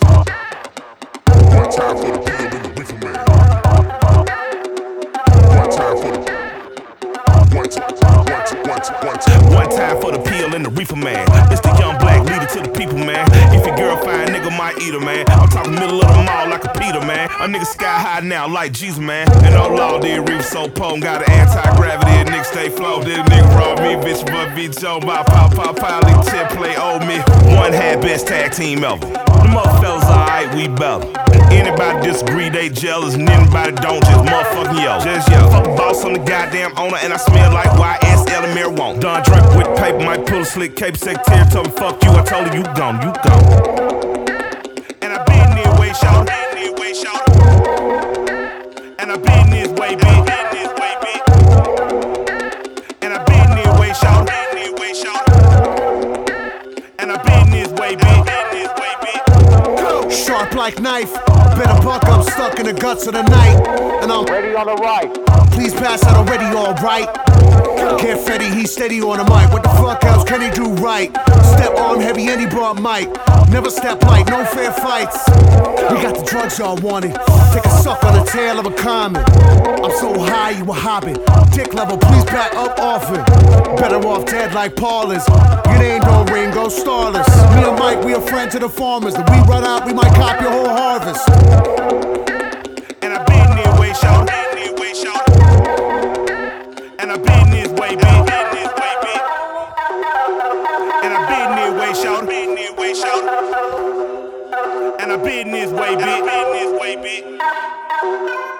One time for the pill and the reefer man. One time for the one time for the pill and the reefer man. It's the young black leader to the people, man. If your girl fine, nigga might eat her, man. I'm talking middle of the mall like a Peter, man. A nigga sky high now like Jesus, man. And no law, did reef so potent. Got an anti-gravity, a nigga stay flow. Did a nigga raw me, bitch, but bitch, Joe, by pop, leave 10 play old me. One had best tag team ever. The motherfuckers alright, we better. Anybody disagree, they jealous, and anybody don't, just motherfucking yo. Just yo. Fuck the boss, I'm the goddamn owner, and I smell like YSL and marijuana. Done drink with paper, might pull a slick cape, secretary told me fuck you, I told her you gone, you gone. And I been this way, shout, and I been this way, bitch. And I been this way, shout, and I been this way, bitch. Sharp like knife, better buck, I'm stuck in the guts of the night. And I'm ready on the right. Please pass out already, alright. Get Fetty, he's steady on the mic. What the fuck else can he do right? Step arm heavy and he brought mic. Never step light, no fair fights. We got the drugs y'all wanted. Take a suck on the tail of a comet. I'm so high you a hobbit. Dick level, please back up off it. Better off dead like Paul is. Your name don't ring, go starless. Me and Mike, we a friend to the farmers. If we run out, we might cop your whole harvest. And I been this way, shout. And I been this way, bitch. And I been this way, shout. And I been this way, bitch.